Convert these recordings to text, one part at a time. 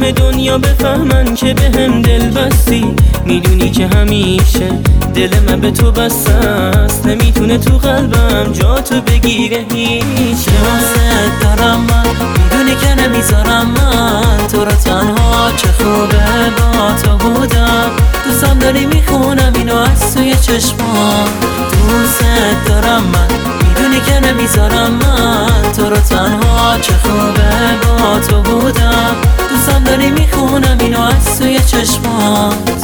همه دنیا بفهمن که به هم دل بستی. میدونی که همیشه دل من به تو بسته است، نمیتونه تو قلبم جا تو بگیره هیچ. دوست دارم من، میدونی که نمیذارم من تو رو تنها. چه خوبه با تو بودم، دوستم داری میخونم اینو از توی چشمان. دوست دارم من، میدونی که نمیذارم من تو رو تنها. چه خوبه با تو بودم، دوستم داری میخونم اینو از توی چشمات.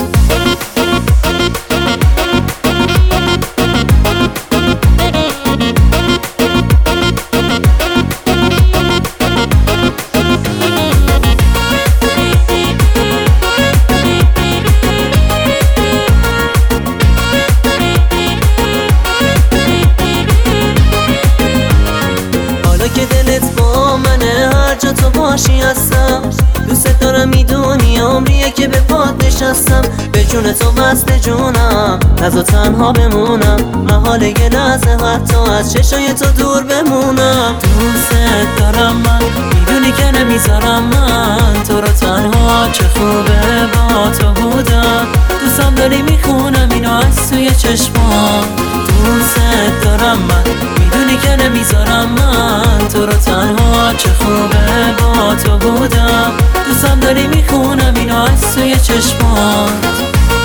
که دلت با منه، هر جا تو باشی هستم. دوست دارم، میدونی عمریه که به پات نشستم. به جون تو وصل جونم، از و تنها بمونم. محال یه لحظه حتی از چشای تو دور بمونم. دوست دارم من، میدونی که نمیذارم من تو رو تنها. چه خوبه با تو بودم، دوستم داری میخونم اینو از توی چشمان. دوست دارم من، میدونی که نمیذارم من تو رو تنها. چه خوبه با تو بودم، دوستم داری میخونم اینو از توی چشمات.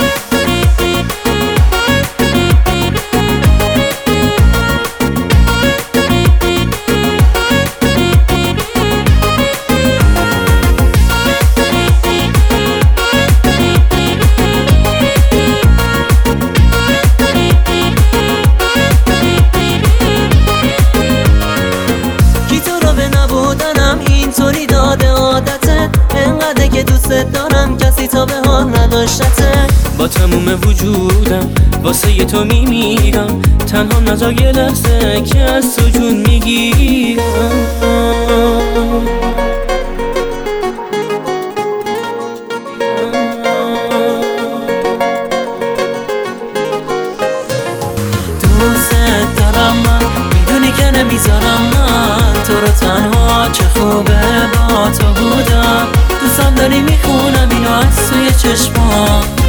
اینطوری داده عادتت، انقدر که دوست دارم کسی تا به حال نداشته. با تموم وجودم واسه ی تو میمیرم، تنها نذار یه لحظه که از تو جون میگیرم. دوست دارم من، میدونی که نمیذارم من تو رو تنها. چه خوبه با تو بودم، دوستم داری میخونم اینو از توی چشمان.